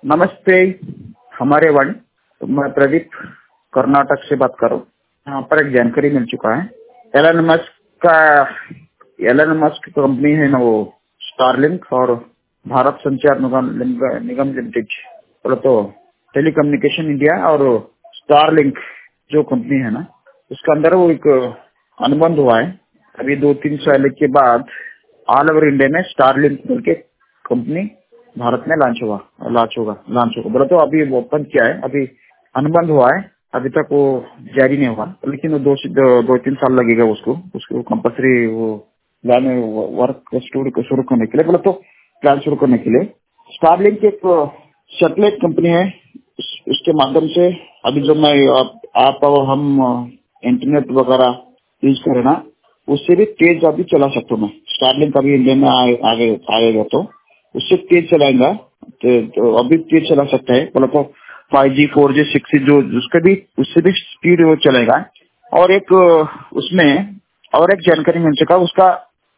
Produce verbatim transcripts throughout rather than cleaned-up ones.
नमस्ते। हमारे वन तो मैं प्रदीप कर्नाटक से बात कर रहा हूँ। यहाँ पर एक जानकारी मिल चुका है। एलन मस्क का एलन मस्क कंपनी है ना, वो स्टारलिंक और भारत संचार निगम निगम लिमिटेड बोले तो टेलीकम्युनिकेशन इंडिया और स्टारलिंक जो कंपनी है ना, उसके अंदर वो एक अनुबंध हुआ है। अभी दो तीन साल के बाद ऑल ओवर इंडिया में स्टारलिंक करके कंपनी भारत में लॉन्च हुआ लॉन्च होगा लॉन्च होगा बोला तो अभी वो ओपन किया है। अभी अनुबंध हुआ है, अभी तक वो जारी नहीं हुआ, लेकिन वो दो दो, दो तीन साल लगेगा उसको उसको कंपल्सरी वो प्लान वर्क शुरू करने के लिए बोला तो प्लान शुरू करने के लिए। स्टारलिंक एक सैटेलाइट कंपनी है। उस, उसके माध्यम से अभी जो मैं आप, आप और हम इंटरनेट वगैरह यूज करें ना, उससे भी तेज अभी चला सकता हूँ मैं। स्टारलिंक अभी इंडिया में आए, आगे आएगा तो उससे तेज चलाएगा तो, तो अभी तेज चला सकता है बोला तो five G four G six G जो उसके भी उससे भी स्पीड वो चलेगा। और एक उसमें और एक जानकारी मिल सका उसका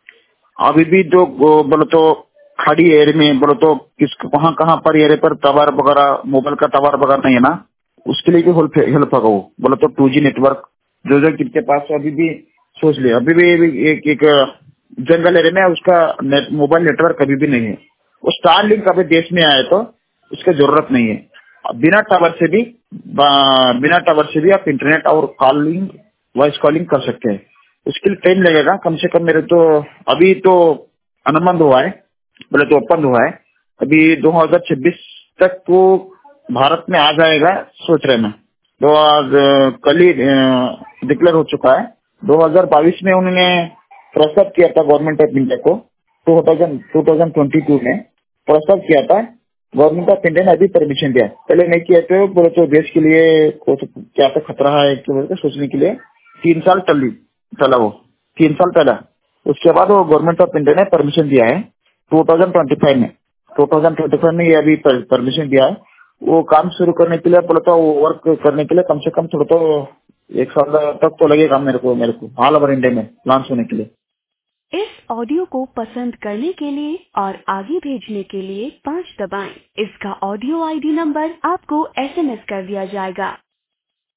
अभी भी जो बोलो तो खड़ी एरिया में बोलो तो किस कहाँ कहाँ पर एरिया पर टावर वगैरह मोबाइल का टावर वगैरह नहीं है ना, उसके लिए भी हेल्प होगा वो बोलो तो टू जी नेटवर्क जो जो किसके पास अभी भी सोच ले अभी भी एक एक जंगल एरिया में उसका नेट, मोबाइल नेटवर्क अभी भी नहीं है। वो स्टारलिंक अभी देश में आए तो उसका जरूरत नहीं है। बिना टावर से भी बिना टावर से भी आप इंटरनेट और कॉलिंग वॉइस कॉलिंग कर सकते हैं। उसके लिए टाइम लगेगा कम से कम। मेरे तो अभी तो अनुबंध हुआ है बोले तो ओपन हुआ है। अभी दो हज़ार छब्बीस तक वो भारत में आ जाएगा सोच रहे मैं। तो आज कल ही डिक्लेयर हो चुका है। दो हज़ार बाईस में उन्होंने प्रस्ताव किया था गवर्नमेंट ऑफ इंडिया को, दो हज़ार बाईस में प्रस्ताव किया था। गवर्नमेंट ऑफ इंडिया ने अभी परमिशन दिया, पहले नहीं किया तो बोले तो देश के लिए क्या तो खतरा है कि बोलते सोचने के लिए तीन साल टली चला वो तीन साल चला। उसके बाद वो गवर्नमेंट ऑफ इंडिया ने परमिशन दिया है दो हज़ार पच्चीस में दो हज़ार पच्चीस में ये अभी परमिशन दिया है वो काम शुरू करने के लिए। बोले तो वर्क करने के लिए कम से कम थोड़ा तो एक साल तक तो लगेगा मेरे को मेरे को ऑल ओवर इंडिया में लॉन्च होने के लिए। इस ऑडियो को पसंद करने के लिए और आगे भेजने के लिए पाँच दबाएं। इसका ऑडियो आईडी नंबर आपको एसएमएस कर दिया जाएगा।